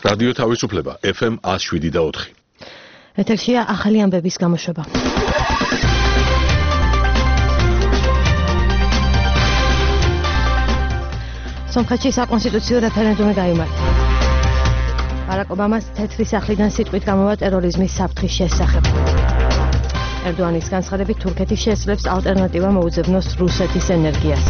რადიო თავისუფლება FM 107.4. ეთერშია ახალი ამბების გამოშვება. სომხეთში საკონსტიტუციო რეფერენდუმი გაიმართა. ბარაკ ობამას თეთრი სახლიდან სიტყვით გამოვა ტერორიზმის საფრთხის შესახებ. ერდოანის განცხადებით თურქეთი შეძლებს ალტერნატივა მოუძებნოს რუსეთის ენერგიას.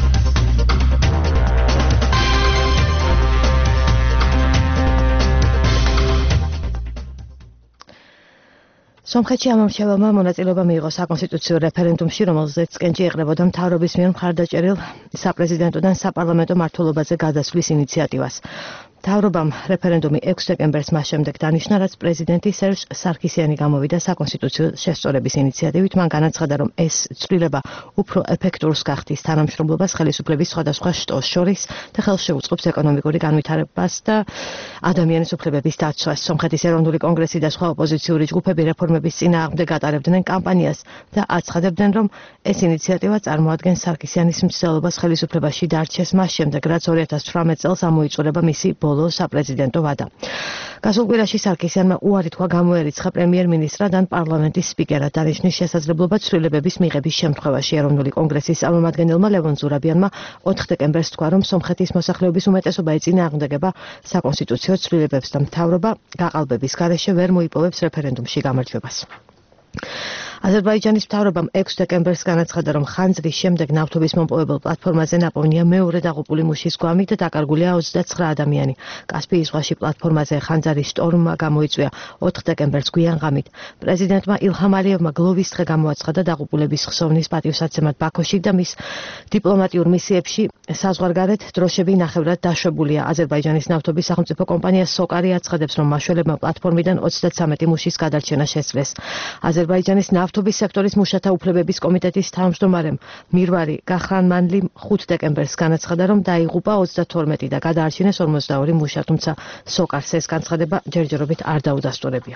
სომხეთში ამომრჩეველმა მონაწილეობა მიიღო საკონსტიტუციო რეფერენდუმში, რომელზეც კენჭი ეყრებოდა მთავრობის მიერ მხარდაჭერილ საპრეზიდენტო და საპარლამენტო მმართველობაზე გადასვლის ინიციატივას. მთავრობამ რეფერენდუმი 6 დეკემბერს მას შემდეგ დანიშნა, რაც პრეზიდენტი სერჟ სარქისიანი გამოვიდა საკონსტიტუციო შესწორების ინიციატივით. მან განაცხადა, რომ ეს ცვლილება უფრო ეფექტურს გახდის თანამშრომლობას ხელისუფლების სხვადასხვა შტოს შორის და ხელს შეუწყობს ეკონომიკური განვითარებას და ადამიანის უფლებების დაცვას. სომხეთის ეროვნული კონგრესი და სხვა ოპოზიციური ჯგუფები რეფორმების წინააღმდეგ ატარებდნენ კამპანიას და აცხადებდნენ, რომ ეს ინიციატივა წარმოადგენს სარქისიანის მცდელობას ხელისუფლებაში დარჩეს მას შემდეგ, რაც 2018 წელს ამოიწურება მისი ბოლო საპრეზიდენტო ვადა. გასულ კვირაში სარქისიანმა უარი თქვა გამოერიცხა პრემიერ-მინისტრად ან პარლამენტის სპიკერად დანიშნის შესაძლებლობა ცვლილებების მიღების შემთხვევაში. ეროვნული კონგრესის წარმომადგენელმა ლევონ ზურაბიანმა 4 დეკემბერს თქვა, რომ სომხეთის მოსახლეობის უმეტესობა ეწინააღმდეგება საკონსტიტუციო ცვლილებებს და მთავრობა გაყალბების გარეშე ვერ მოიპოვებს რეფერენდუმში გამარჯვებას. აზერბაიჯანის მთავრობამ 6 დეკემბერს განაცხადა, რომ ხანძრის შემდეგ ნავთობის მომპოვებელ პლატფორმაზე ნაპოვნია მეორე დაღუპული მუშის გვამი და დაკარგულია 29 ადამიანი. კასპიის ზღვაში პლატფორმაზე ხანძარი შტორმმა გამოიწვია 4 დეკემბერს გვიან ღამით. პრეზიდენტმა ილჰამ ალიევმა გლოვის დღე გამოაცხადა დაღუპულების ხსოვნის პატივსაცემად ბაქოში და მის დიპლომატიურ მისიებში საზღვარგარეთ დროშები ნახევრად დაშვებულია. აზერბაიჯანის ნავთობის სახელმწიფო კომპანია სოკარი აცხადებს, რომ მაშველებმა პლატფორმიდან 33 მუშის გადარჩენა შესძლეს. აზერბაიჯანის ნავთობის სექტორის მუშათა უფლებების კომიტეტის თავმჯდომარემ მირვარი გახრანმანლიმ 5 დეკემბერს განაცხადა, რომ დაიღუპა 32 და გადაარჩინეს 42 მუშა, თუმცა სოკარს ეს განცხადება ჯერჯერობით არ დაუდასტურებია.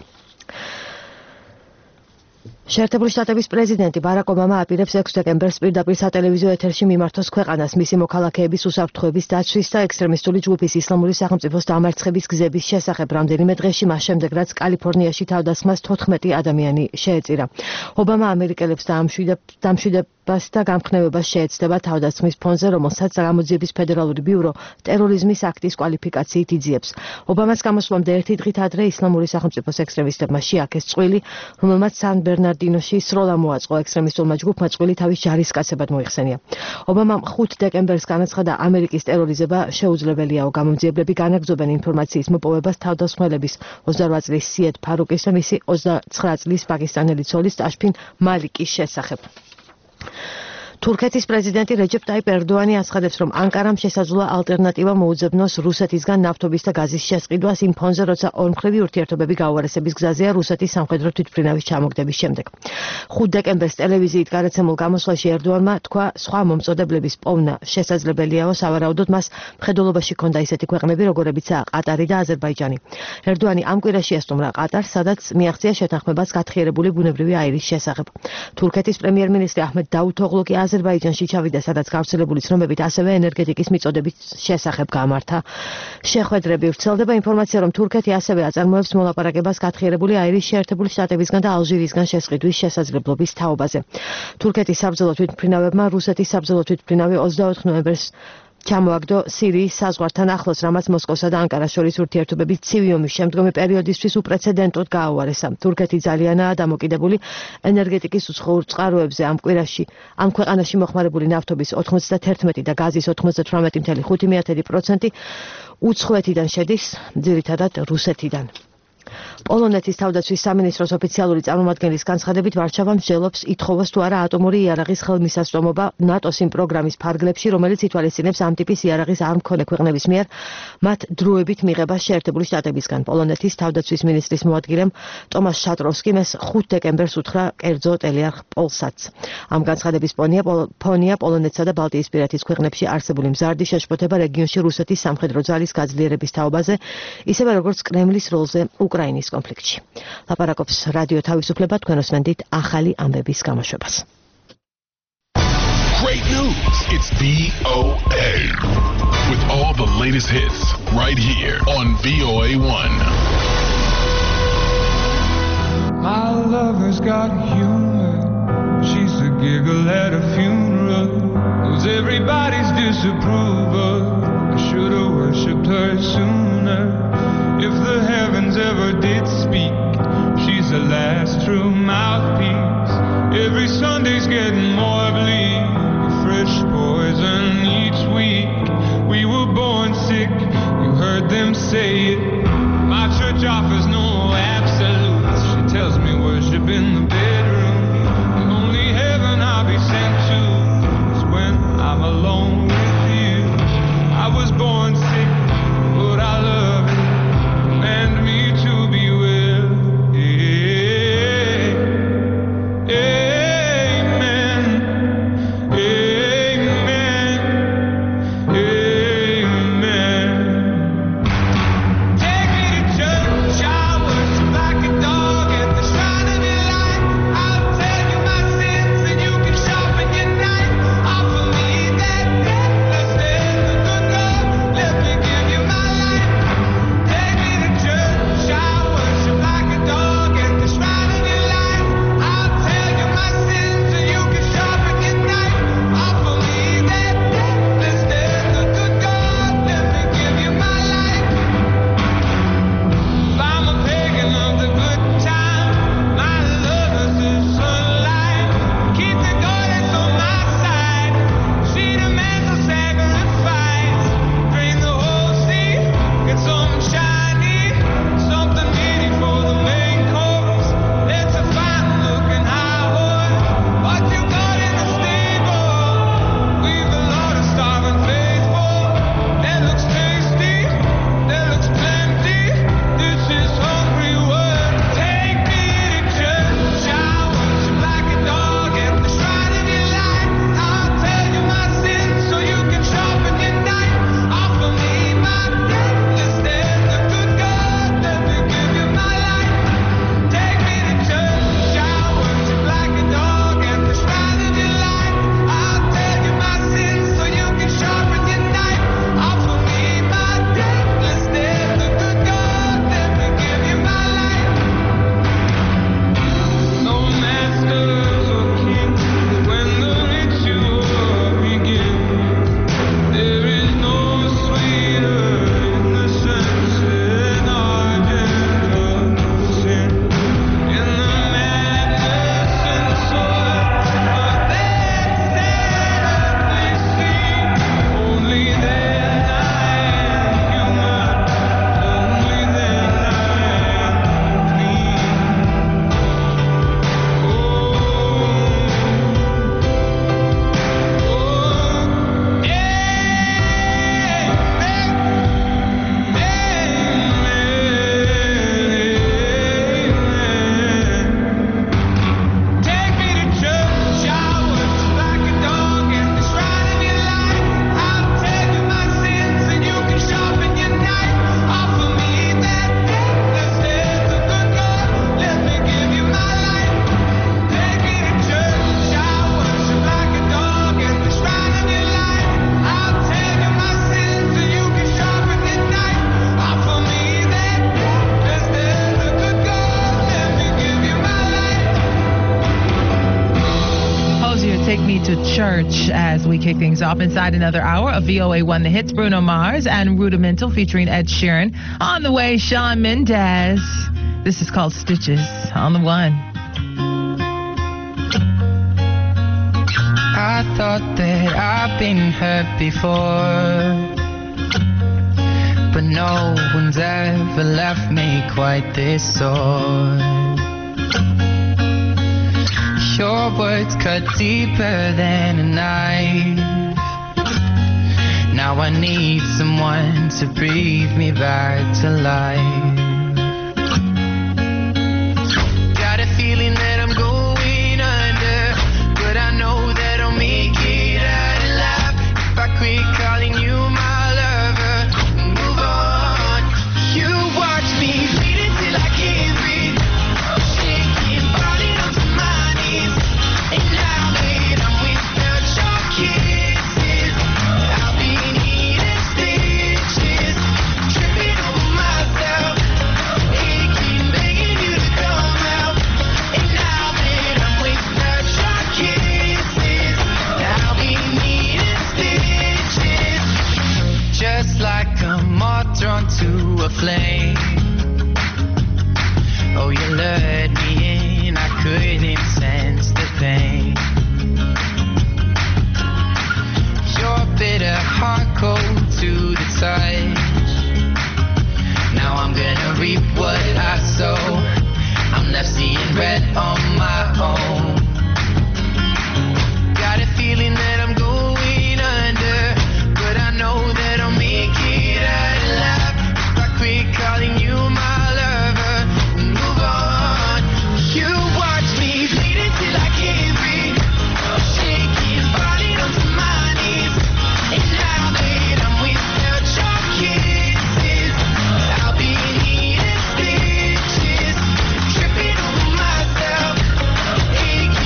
შეერთებული შტატების პრეზიდენტი ბარაკ ობამა აპირებს 6 დეკემბერს პირდაპირ სატელევიზიო ეთერში მიმართოს ქვეყანას მისი მოქალაქეების უსაფრთხოების დაცვის და ექსტრემისტული ჯგუფის ისლამური სახელმწიფოს დამარცხების გზების შესახებ რამდენიმე დღეში მას შემდეგ, რაც კალიფორნიაში თავდასხმას 14 ადამიანი შეეწირა. ობამა ამერიკელებს დამშვიდებას და გამხნევებას შეეცდება თავდასხმის ფონზე, რომელსაც გამოძიების ფედერალური ბიურო ტერორიზმის აქტის კვალიფიკაციით იძიებს. ობამას გამოსვლამდე ერთი დღით ადრე ისლამური სახელმწიფოს ექსტრემისტებმა შეაქეს წყვილი, რომელმაც სან ბერნარდინოში სროლა მოაწყო. ექსტრემისტულმა ჯგუფმა წყვილი თავის ჯარისკაცებად მოიხსენია. ობამამ 5 დეკემბერს განაცხადა, ამერიკის ტერორიზება შეუძლებელიაო. გამომძიებლები განაგრძობენ ინფორმაციის მოპოვებას თავდასხმელების 28 წლის სიედ ფარუკის და მისი 29 წლის პაკისტანელი ცოლის ტაშფინ მალიკის შესახებ. თურქეთის პრეზიდენტი რეჯეპ ტაიპ ერდოანი აცხადებს, რომ ანკარამ შესაძლოა ალტერნატივა მოუძებნოს რუსეთისგან ნავთობის და გაზის შესყიდვას იმ ფონზე, როცა ორმხრივი ურთიერთობები გაუარესების გზაზეა რუსეთის სამხედრო თვითმფრინავის ჩამოგდების შემდეგ. 5 დეკემბერს ტელევიზიით გარაცემულ გამოსვლაში ერდოანმა თქვა, სხვა მომწოდებლების პოვნა შესაძლებელიაო, სავარაუდოდ მას მხედველობაში ჰქონდა ისეთი ქვეყნები, როგორებიცაა ყატარი და აზერბაიჯანი. ერდოანი ამ კვირაში ესტუმრა ყატარს, სადაც მიაღწია შეთანხმებას გათხიერებული ბუნებრივი აირის შესახებ. თურქეთის პრემიერ-მინისტრი აჰმედ დავუთოღლუ კი აზერბაიჯანში ჩავიდა, სადაც გავრცელებული ცნობებით ასევე ენერგეტიკის მიწოდების შესახებ გამართა შეხვედრები. ვრცელდება ინფორმაცია, რომ თურქეთი ასევე აწარმოებს მოლაპარაკებას გათხიერებული აირის შეერთებული შტატებისგან და ალჟირისგან შესყიდვის შესაძლებლობის თაობაზე. თურქეთის საბრძოლო თვითმფრინავებმა რუსეთის საბრძოლო თვითმფრინავი 24 ნოემბერს ჩამოაგდო სირიის საზღვართან ახლოს, რამაც მოსკოვსა და ანკარას შორის ურთიერთობების ცივი ომის შემდგომი პერიოდისთვის უპრეცედენტოდ გააუარესა. თურქეთი ძალიანაა დამოკიდებული ენერგეტიკის უცხოურ წყაროებზე. ამ ქვეყანაში მოხმარებული ნავთობის 91 და გაზის 98.5% უცხოეთიდან შედის, ძირითადად რუსეთიდან. პოლონეთის თავდაცვის სამინისტროს ოფიციალური წარმომადგენლის განცხადებით, ვარშავა მსჯელობს ითხოვოს თუ არა ატომური იარაღის ხელმისაწვდომობა ნატოს იმ პროგრამის ფარგლებში, რომელიც ითვალისწინებს ამ ტიპის იარაღის არ მქონე ქვეყნების მიერ მათ დროებით მიღებას შეერთებული შტატებისგან. პოლონეთის თავდაცვის მინისტრის მოადგილემ ტომას შატროვსკიმ ეს 5 დეკემბერს უთხრა კერძო ტელეარხ პოლსატს. ამ განცხადების ფონია პოლონეთსა და ბალტიისპირეთის ქვეყნებში არსებული მზარდი შეშფოთება რეგიონში რუსეთის სამხედრო ძალის გაძლიერების თაობაზე, ისევე როგორც კრემლის როლზე უკრაინის კონფლიქტში. ლაპარაკობს რადიო თავისუფლება, თქვენ უსმენთ ახალი ამბების გამოშვებას. Great news! It's VOA. with all the latest hits right here on VOA1. My lover's got humor. She's a giggle at a funeral. Knows everybody's disapproval. I should've worshipped her sooner. If the heavens ever did speak, she's the last true mouthpiece. Every Sunday's getting more bleak. Fresh poison each week. We were born sick, you heard them say it. My church offers no absolutes. She tells me worship in the bedroom. The only heaven I'll be sent to is when I'm alone with you. I was born sick, but I love it. Command me to be well. Church as we kick things off inside another hour of VOA1 The Hits. Bruno Mars and Rudimental featuring Ed Sheeran. On the way, Shawn Mendes. This is called Stitches on the One. I thought that I've been hurt before, but no one's ever left me quite this sore. Your words cut deeper than a knife. Now I need someone to breathe me back to life. Got a feeling that I'm going under, but I know that I'll make it out alive if I quit calling you my lover and move on. You watch me bleed until I can't breathe, shaking, falling onto my knees. And now that I'm without your kisses, I'll be needing. flame. Oh, you lured me in, I couldn't sense the pain. Your bitter heart cold to the touch. Now I'm gonna reap what I sow. I'm left seeing red on my own. Got a feeling that I'm going under, but I know that I'll make it out alive. If I quit calling you my lover and move on. You watch me bleed until I can't breathe, shaking, falling onto my knees. And now that I'm without your kisses, I'll be needing stitches, tripping over myself, aching.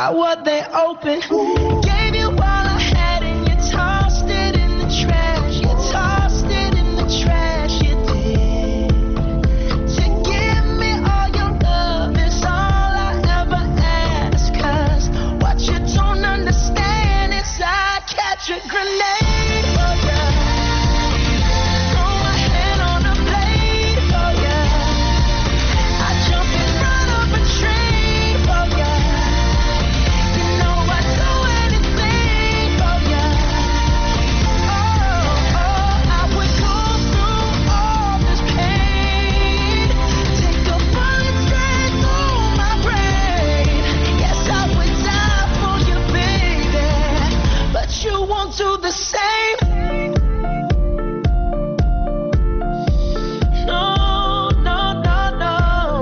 Why were they open? Gave you all I had and you tossed it in the trash. You tossed it in the trash, you did. To give me all your love is all I ever ask. 'Cause what you don't understand is I catch a grenade for you. Throw my hand on a blade for you. I jump in front of a train for you. You know I'd do anything for you. Oh, I would go through all this pain. Take a bullet straight through my brain. Yes, I would die for you, baby. But you won't do the same. No, no, no, no.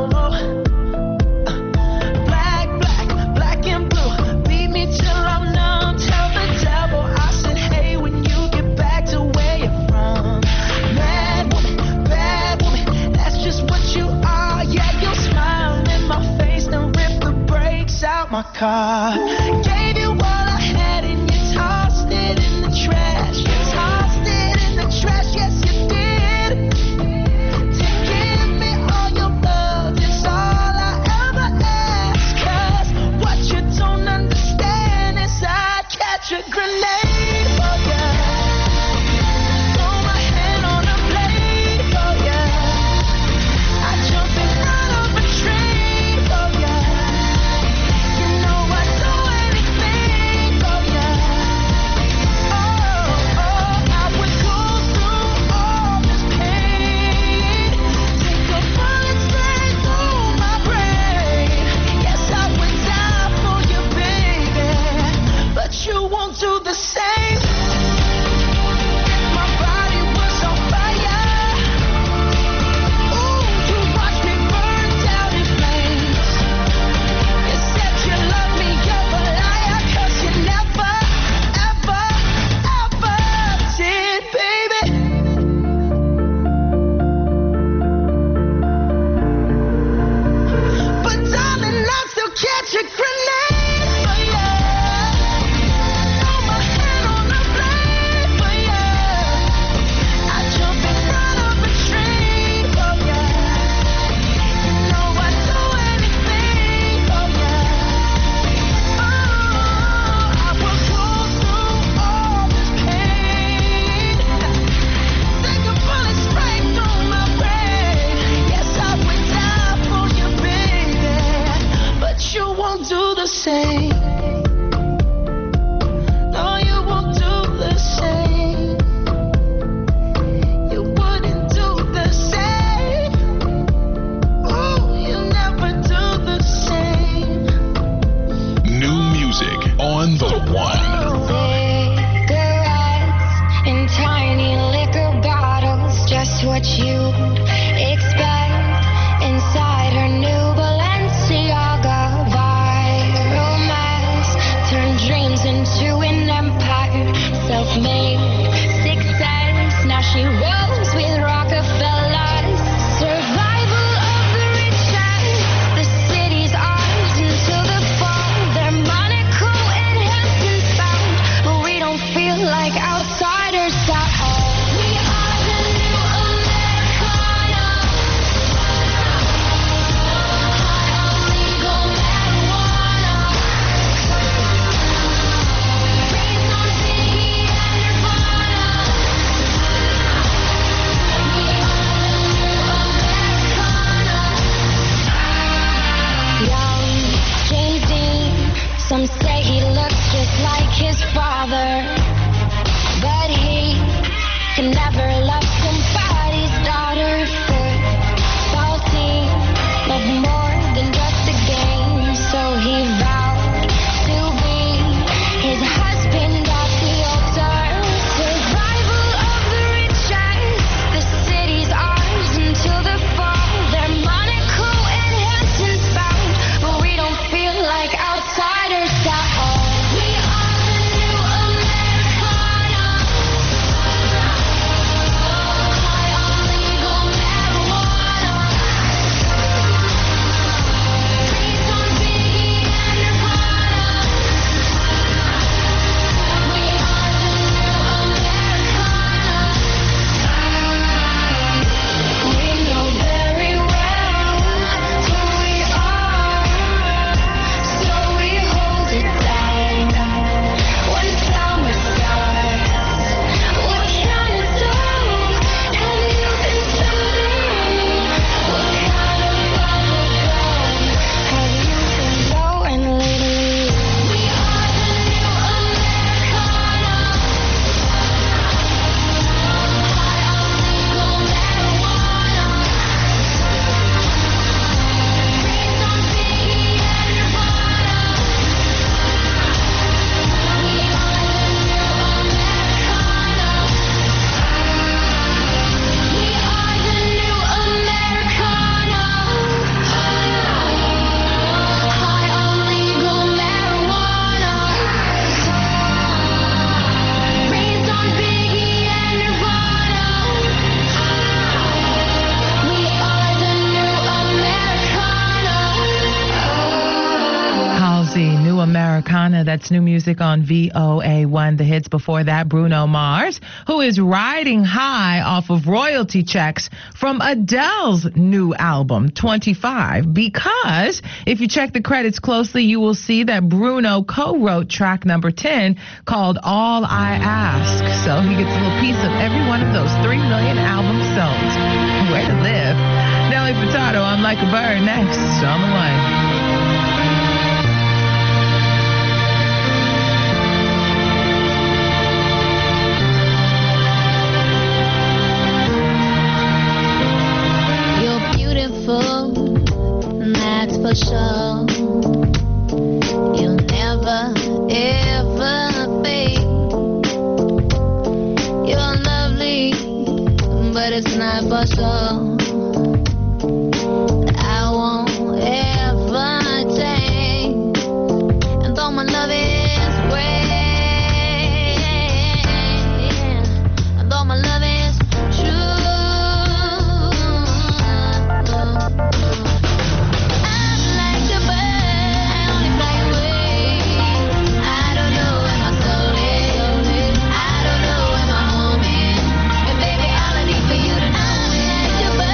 Black and blue. Beat me till I'm numb. Tell the devil I said, hey, when you get back to where you're from. Bad woman, that's just what you are. Yeah, you'll smile in my face, then rip the brakes out my car. Gave you all I had and you tossed it in the trash. You tossed it in the trash, yes you did. To give me all your love is all I ever ask. 'Cause what you don't understand is I catch a grenade for you. Throw my hand on a blade for you. I jump in front of a train for you. You know I'd do anything for you. Oh, I would go through all this pain. Take a bullet straight through my brain. Yes, I would die for you, baby. But you won't do the same. If my body was on fire, ooh, you watch me burn down in flames. You said you love me, you're a liar, 'cause you never, ever, ever did, baby. But darling, I'll still catch a grenade for you. Throw my hand on a blade for you. I jump in front of a train for you. You know I'd do anything for you. Oh, I will go through all this pain. Take a bullet straight through my brain. Yes, I would die for you, baby. But you won't do the same. No, you won't do the same. You wouldn't do the same. Ooh, you never do the same. New music on the one. Cigarettes in tiny liquor bottles, just what you'd expect inside her new Balenciaga. Viral mass turned dreams into an empire, self-made success. Now she rolls with Rockefellers. Survival of the richest. The city's ours until the fall. They're Monaco and Hamptons bound, but we don't feel like outsiders at all. We are the new Americana. High on legal marijuana. Raised on Ziggy and Nirvana. We are the new Americana. Young James Dean, some say he looks just like his father, but he can never love somebody's daughter. Salty, love more than just a game, so he vowed to be his husband at the altar. Survival of the richest. The city's ours until the fall. They're Monaco and Hamptons bound, but we don't feel like outsiders at all. We are the new Americana. Americana. That's new music on VOA1 The Hits. Before that, Bruno Mars, who is riding high off of royalty checks from Adele's new album, 25. Because if you check the credits closely, you will see that Bruno co-wrote track number 10 called All I Ask. So he gets a little piece of every one of those 3 million albums sold. Way to live. Nelly Furtado, I'm Like a Bird, next on the way. That's for sure. You'll never, ever fade. You're lovely, but it's not for sure. I won't ever change. And though my love is great, and though my love is true, for you to know.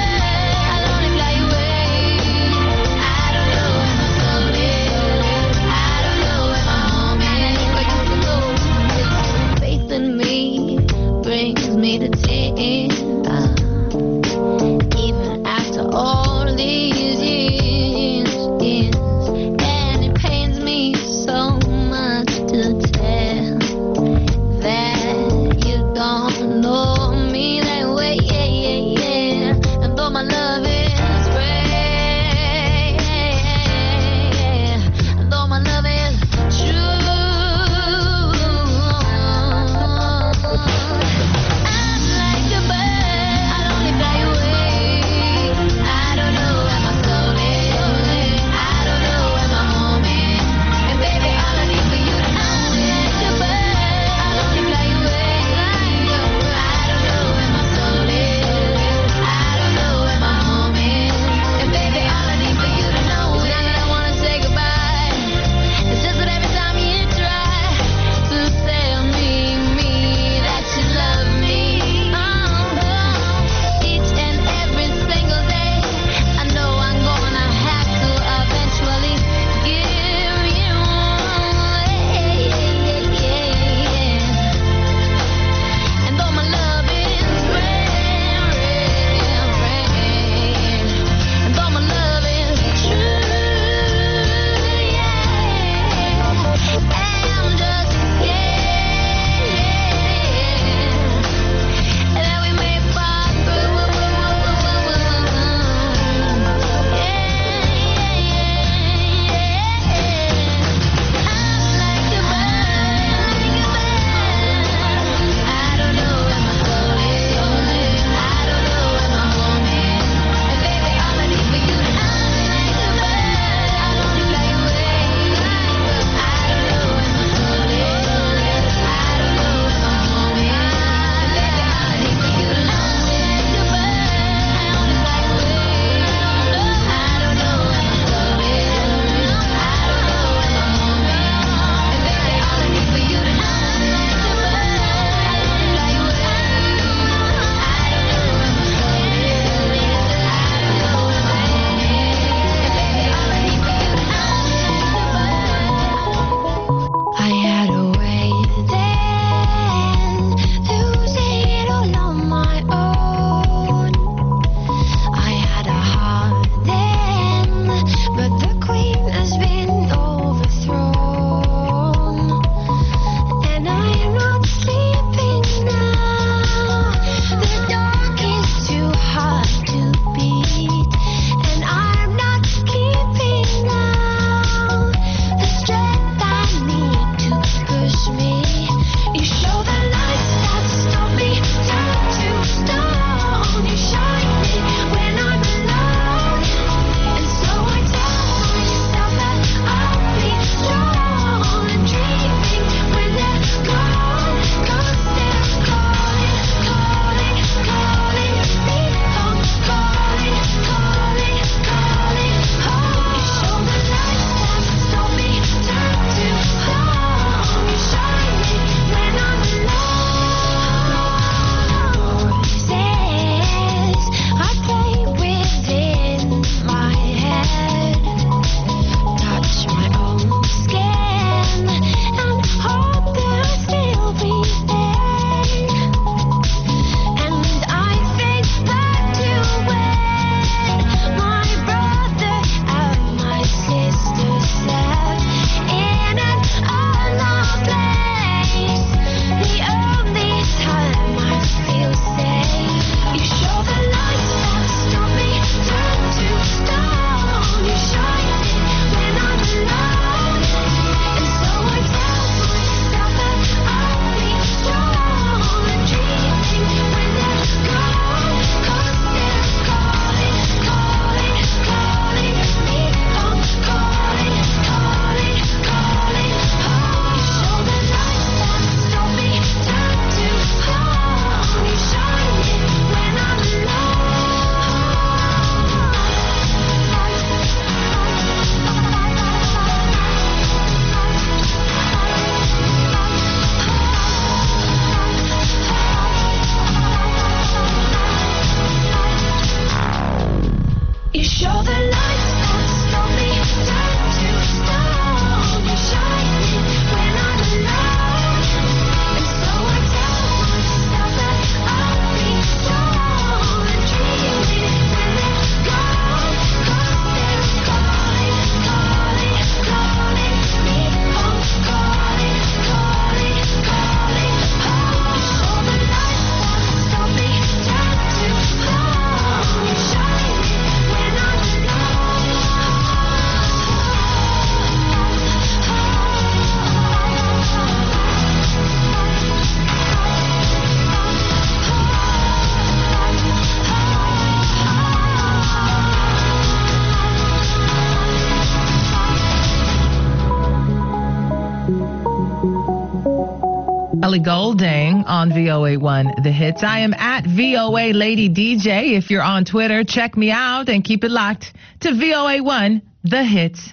Ellie Goulding on VOA1 The Hits. I am at VOA Lady DJ. If you're on Twitter, check me out and keep it locked to VOA1 The Hits.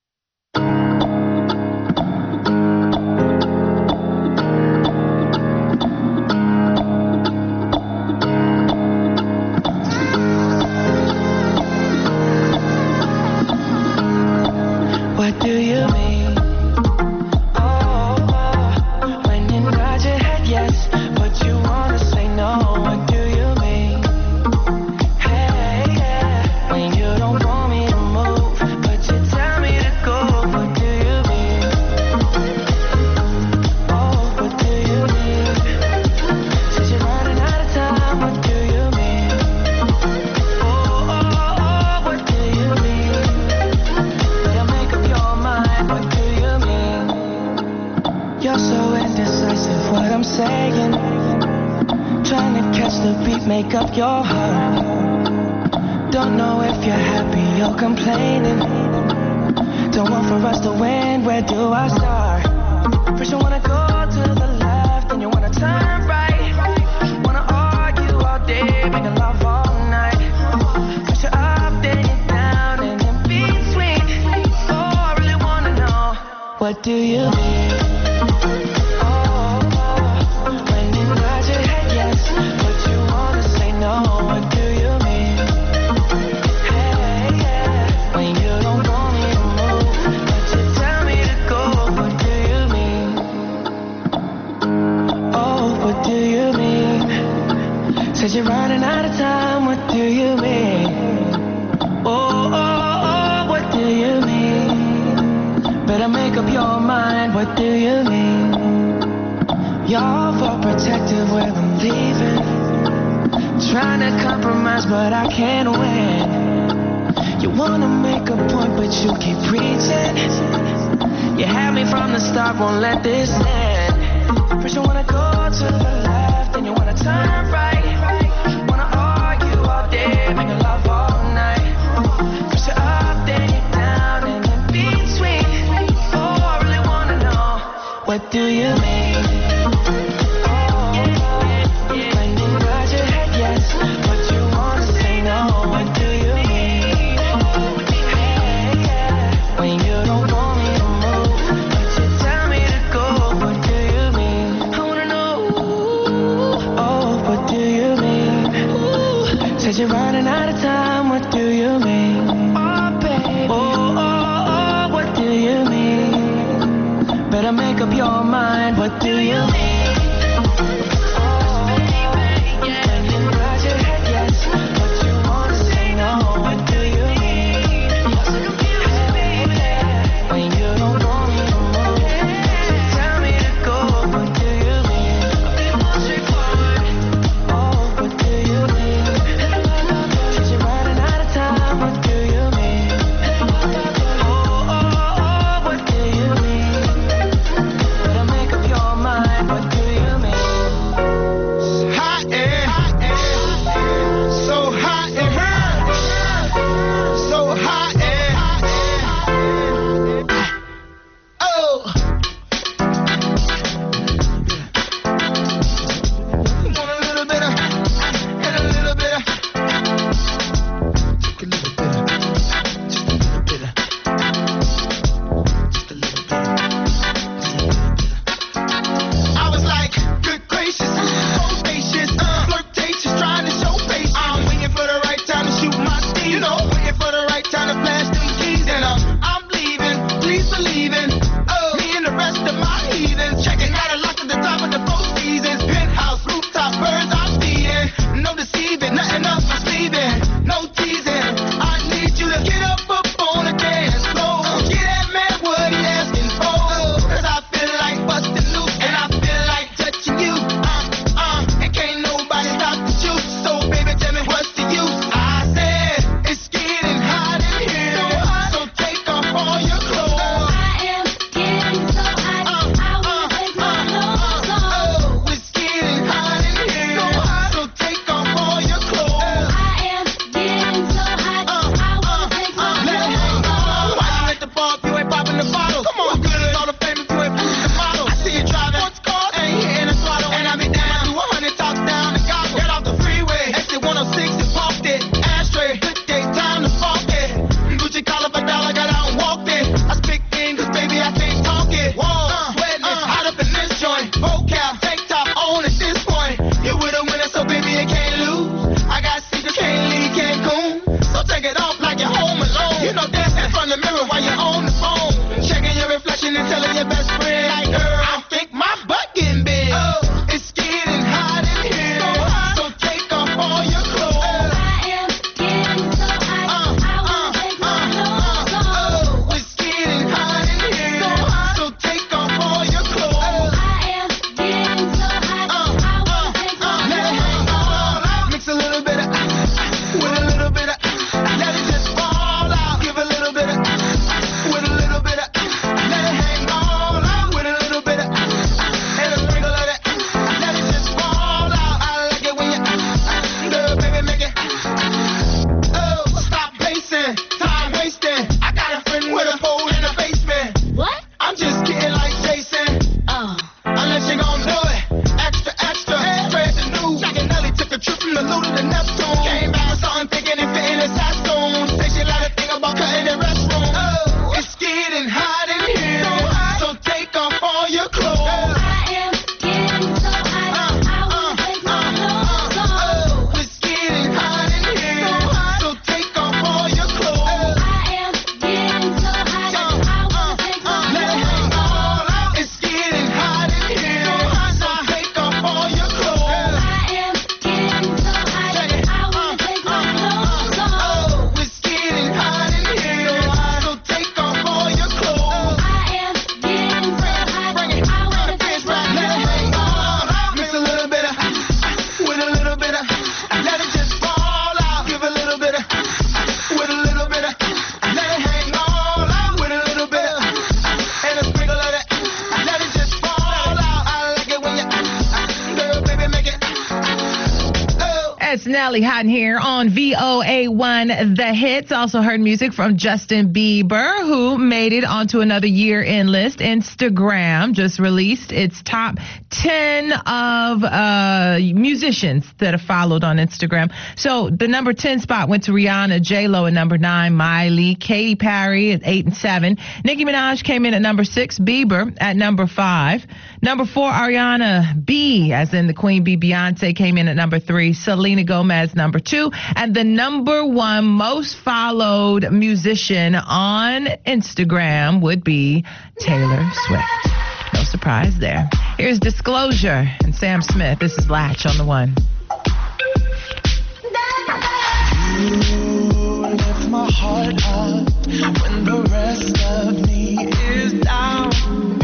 What do you mean? When you nod your head yes, but you wanna say no. What do you mean? Hey, yeah. When you don't want me to move, but you tell me to go. What do you mean? Oh, what do you mean? Since you're running out of time, what do you mean? Oh, what do you mean? Better make up your mind, what do you mean? You're so indecisive, what I'm saying. Trying to catch the beat, make up your heart. Don't know if you're happy or complaining. Don't want for us to win, where do I start? First you wanna go to the left, then you wanna turn right. Wanna argue all day, making love all night. First you're up, then you're down, and in between. Oh, I really wanna know, what do you mean? When you nod your head yes, but you wanna say no. What do you mean? Hey, yeah. When you don't want me to move, but you tell me to go. What do you mean? Oh, what do you mean? Said you're running out of time. What do you mean? Oh, what do you mean? Better make up your mind. What do you mean? You're protective when I'm leaving. Trying to compromise, but I can't win. You wanna make a point, but you keep preaching. You had me from the start, won't let this end. First you wanna go to the left, then you wanna turn right. Wanna argue all day, making love all night. First you're up, then you're down, and in between. Oh, I really wanna know, what do you mean? When you nod your head yes, but you wanna say no. What do you mean? Hey, yeah. When you don't want me to move, but you tell me to go. What do you mean? I wanna know. Oh, what do you mean? Said you're running out of time. What do you mean? Oh, baby. Oh, what do you mean? Better make up your mind. What do you mean? What Nelly Hot in here on VOA1 The Hits. Also heard music from Justin Bieber, who made it onto another year-end list. Instagram just released its top 10 of musicians that are followed on Instagram. So the number 10 spot went to Rihanna, J-Lo at number 9, Miley, Katy Perry at 8 and 7. Nicki Minaj came in at number 6, Bieber at number 5. Number 4, Ariana B, as in the Queen Bee, Beyonce came in at number 3, Selena Gomez number 2, and the number 1 most followed musician on Instagram would be Taylor Swift. No surprise there. Here's Disclosure and Sam Smith. This is Latch on the One. You lift my heart up when the rest of me is down.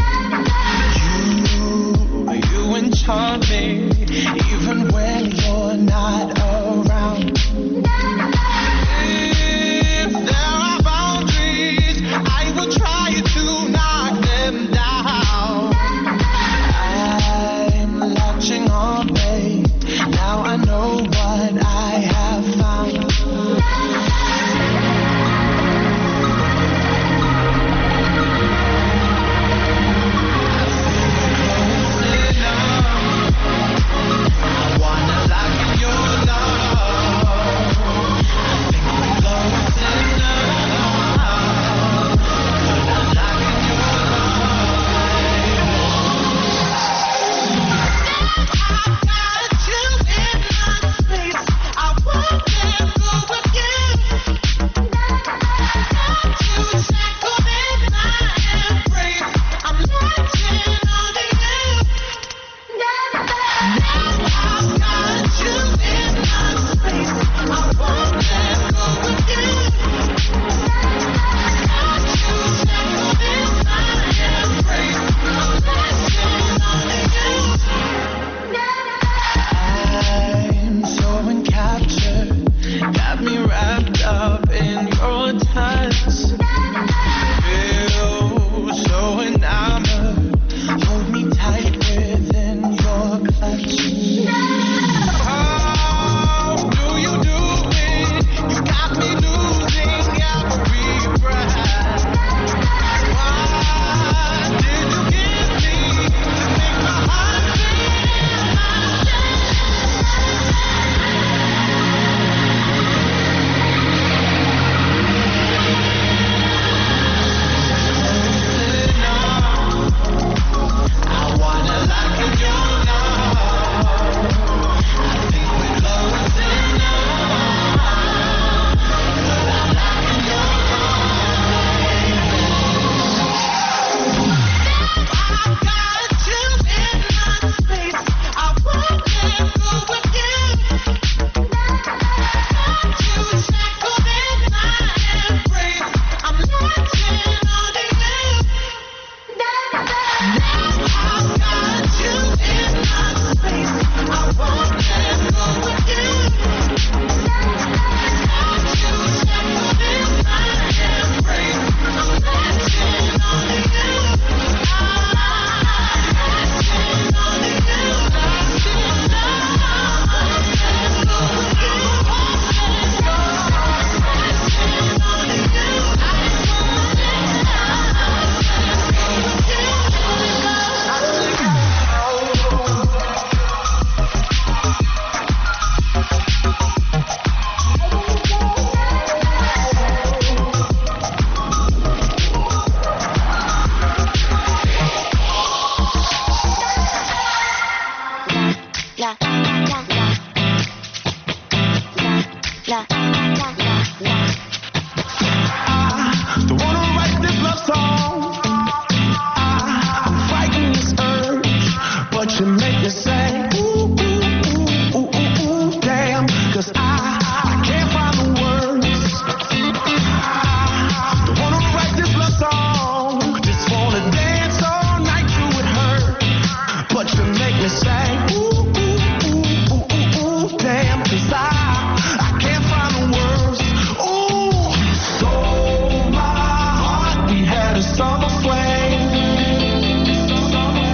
You enchant me even when you're not around. If there are boundaries, I will try to knock them down. I'm latching on, babe. Now I know what I have found.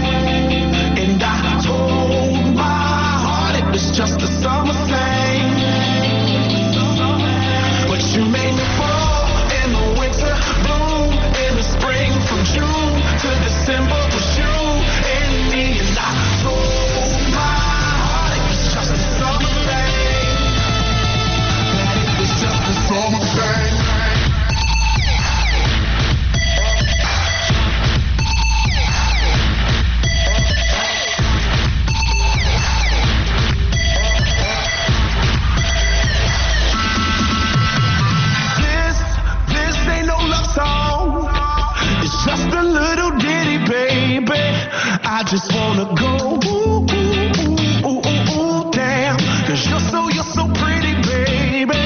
Just a summer thing. you made me fall in the winter, bloom in the spring, from June to December was you and me, and I told my heart it was just a summer thing, that it was just a summer thing. This ain't no love song. It's just a little ditty, baby. I just wanna go ooh, ooh, ooh, ooh, ooh, ooh, damn. 'Cause you're so pretty, baby.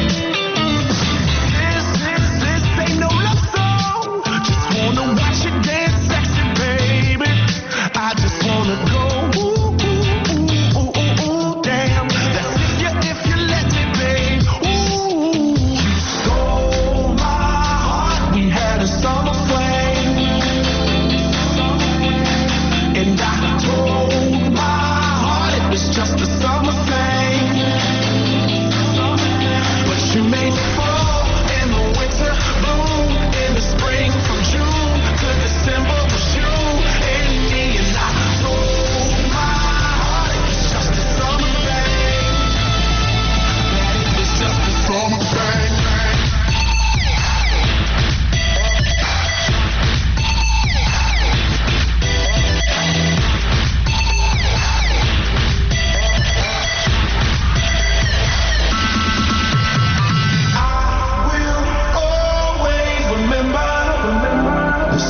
This ain't no love song. Just wanna watch you dance sexy, baby. I just wanna go ooh, ooh, ooh, ooh, ooh, ooh, damn. That's if you let me, babe. Ooh, you stole my heart. We had a summer flame, and I told my heart it was just a summer thing. But you made me fall in the winter, bloom in the spring, from June to December was you and me, and I told my heart it was just a summer thing, that it was just a summer thing. I will always remember the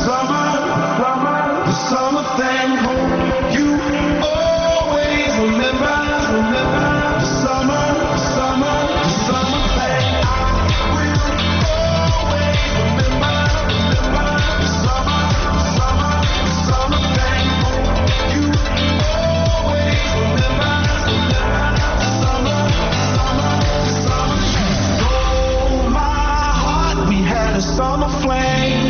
summer thing. You always remember the summer thing. I will always remember the summer thing. You always remember the summer. Stole my heart. We had a summer flame.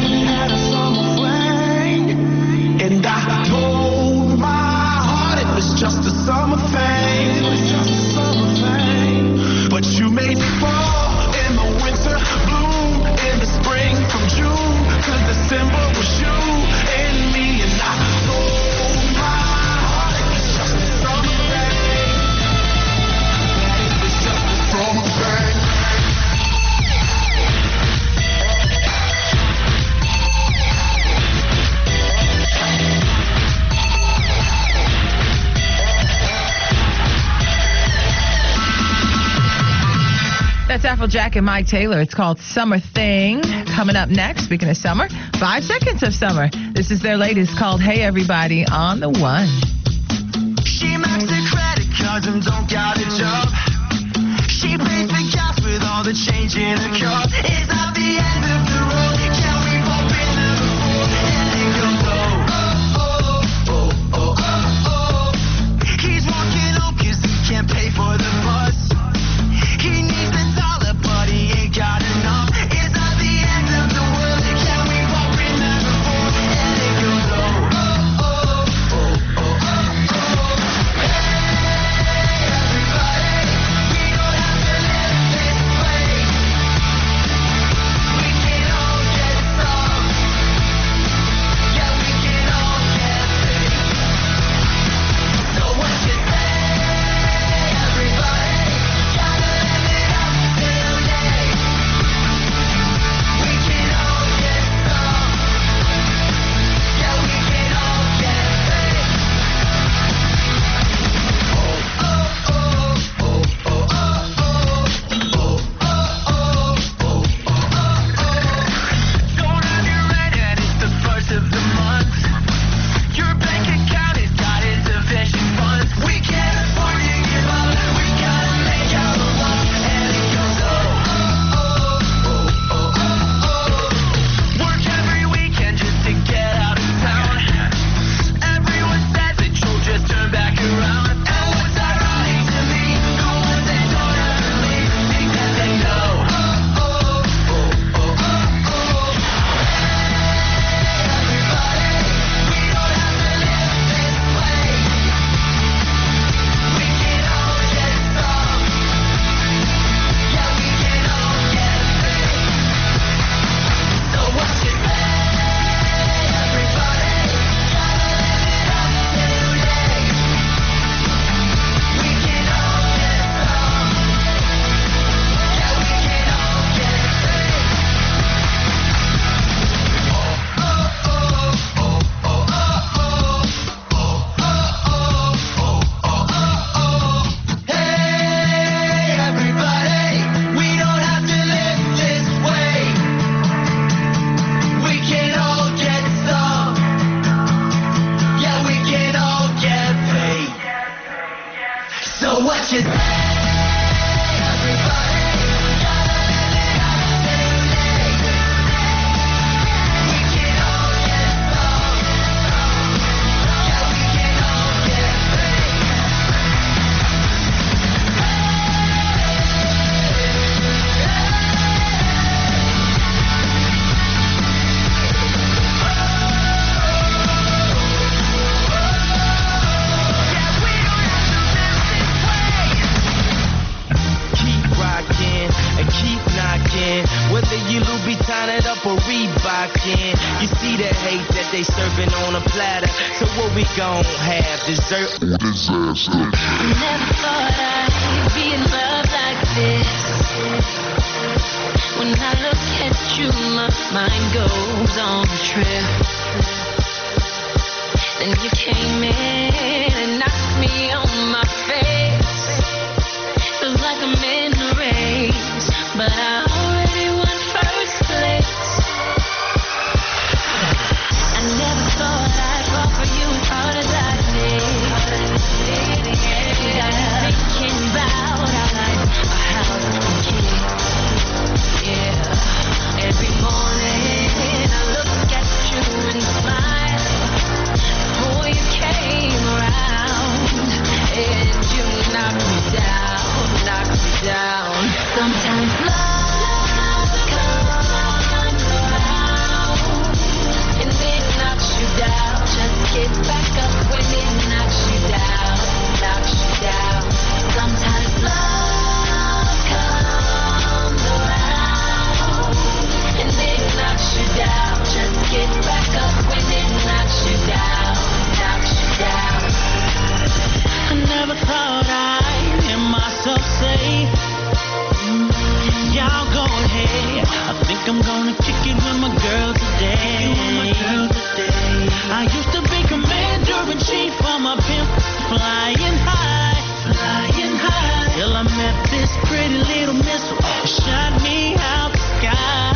And I told my heart it was just a summer thing. But you made me fall in the winter, bloom in the spring, from June to December was you and me, and I told my heart it was just a summer thing, that it was just a summer thing. That's Afrojack and Mike Taylor. It's called Summer Thing. Coming up next, speaking of summer, 5 seconds of summer. This is their latest called Hey Everybody on the One. She maxed her credit cards and don't got a job. She pays for gas with all the change in her car. It's not the end of the road. Can we bump into the road? And it goes oh, oh, oh, oh, oh, oh. He's walking home 'cause he can't pay for the bus. He needs a dollar, but he ain't got enough. It's not the end of the world. Can we bump into the road? And it goes oh, oh, oh, oh, oh, oh. Everybody, we don't have to live this way. We can all get They serving on a platter, so what we gon' have? Dessert or disaster? I never thought I'd be in love like this. When I look at you, my mind goes on a trip. Then you came in and knocked me on my face. Feels like I'm in a race, but I already won first place. I never thought I'd fall for you as hard as I did. Got me thinking about our life, our house and kids. Yeah. Every morning I look at you and smile. Boy, you came around and you knocked me down. Sometimes love comes around and it knocks you down. Just get back up when it knocks you down. Sometimes love comes around and it knocks you down. Just get back up when it knocks you down. I never thought I'd hear myself say, y'all go ahead. I think I'm gonna kick it with my girl today. I used to be commander-in-chief for my pimp, flying high. Till I met this pretty little missile, shot me out the sky.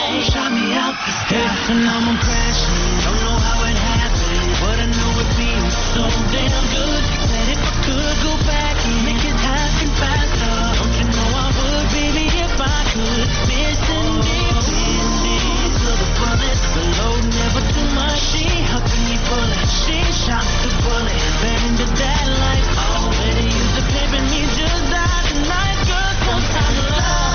Hey, and now I'm crashing. Don't know how it happened, but I know it feels so damn good. That if I could go back and make it happen faster, don't you know I would, baby, if I could. Missing deep to the bullet, the load never too much. She hugging me bullet, she shot the bullet, fed into that life. Oh, better use the pimp and me just die tonight, girl. Sometimes love.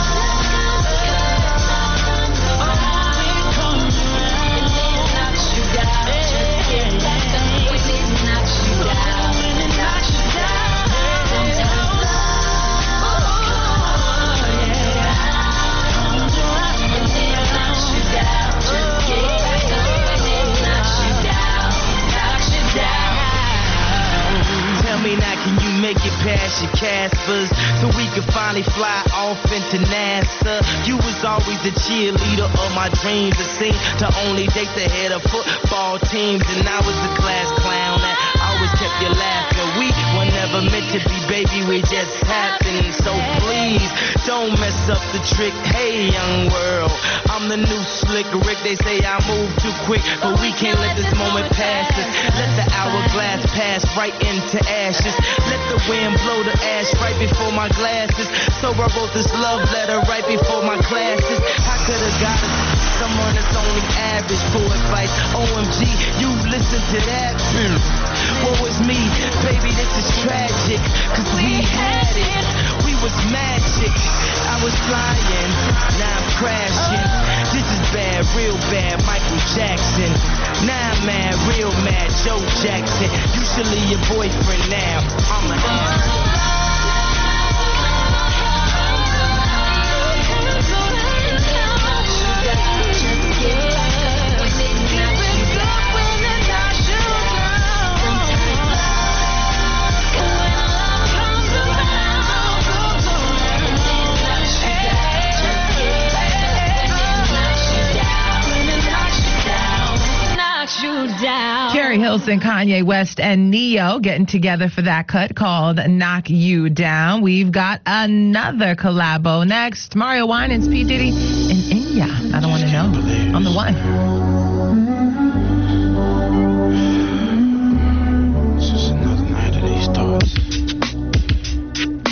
Make it past your Caspers so we could finally fly off into NASA. You was always the cheerleader of my dreams. It seemed to only date the head of football teams, and I was the class clown that always kept you laughing. We were never meant to be, baby, we just happened. So please don't mess up the trick. Hey, young world, I'm the new slick Rick. They say I move too quick, but we can't let this moment pass us. Let the hourglass pass right into ashes. Let the wind blow the ash right before my glasses. So I wrote this love letter right before my classes. I could have got someone that's only average for advice. OMG, you listen to that. Woe is me, baby, this is tragic. Cause we had it, we was magic. I was flying, now I'm crashing. This is bad, real bad, Michael Jackson. Now I'm mad, real mad, Joe Jackson. You should leave your boyfriend now. I'm a Carrie Hilson, Kanye West, and Neo getting together for that cut called Knock You Down. We've got another collabo next. Mario Winans, P. Diddy, and Inya. I don't want to know. On the one. It's just another night of these thoughts.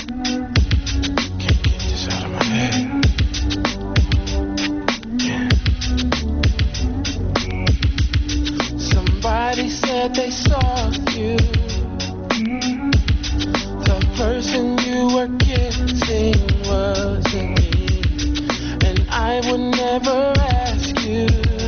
that they saw you. The person you were kissing wasn't me, and I would never ask you.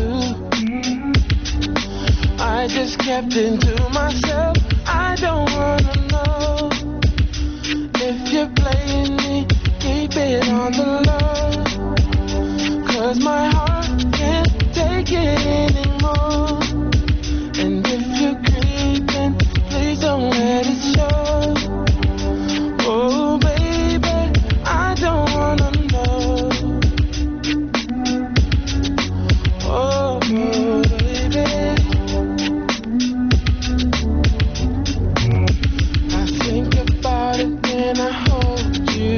I just kept it to myself. I don't wanna know if you're playing me. Keep it on the low, 'cause my heart can't take it anymore. And if you're creeping, please don't let it show. Oh baby, I don't wanna know. Oh baby, I think about it when I hold you.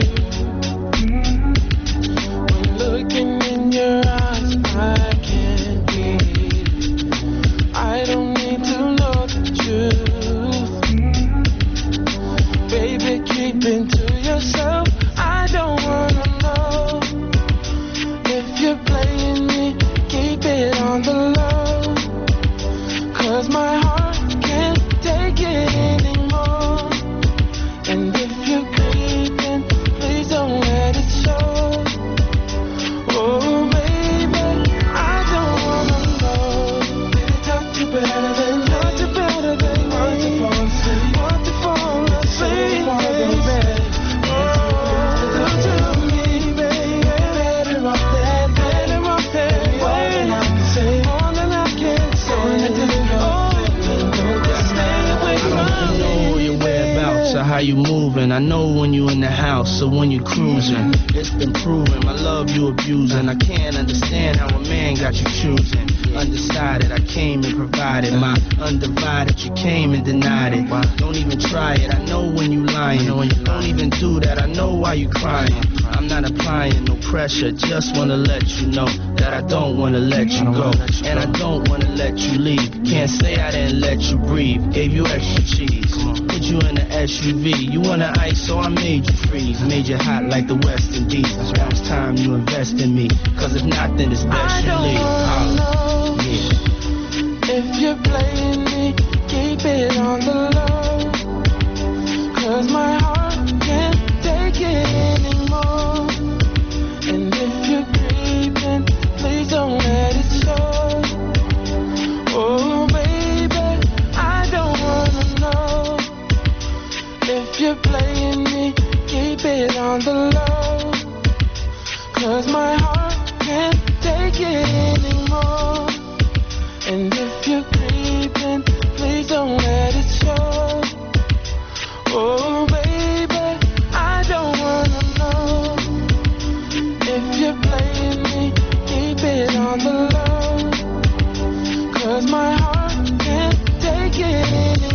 When looking in your eyes, I can't breathe. I don't need to know the truth. Baby, keep it to yourself. I don't wanna know if you're playing me. Keep it on the low, 'cause my heart can't take it anymore. And if you're creeping, please don't let it show. Oh baby, I don't wanna know. Touch you better than, want to fall asleep, want to fall asleep, baby. Oh, do to me, baby. Better off that way. More than I can say. Oh, stay away I from know me, your whereabouts or how you moving. I know when you in the house or when you cruising. It's been proven my love you abusing. I can't understand how a man got you choosing. Undecided, I came and provided my undivided. You came and denied it. Don't even try it. I know when you lying. Don't even do that. I know why you crying. I'm not applying no pressure. Just wanna let you know that I don't wanna let you go, and I don't wanna let you leave. Can't say I didn't let you breathe. Gave you extra cheese. Put you in the SUV. You wanna ice, so I made you freeze. Made you hot like the West Indies. Now it's time you invest in me. 'Cause if not, then it's best I you don't leave. wanna know Yeah. if you're playing me. Keep it on the low, 'cause my heart can't take it anymore. And if you're creeping, please don't let it show. Oh baby, I don't wanna know if you're playing me. Keep it on the low, 'cause my heart can't take it anymore. And if you're creeping, please don't let it show. Oh baby, I don't wanna know if you're playing me. Keep it on the low, 'cause my heart can't take it anymore.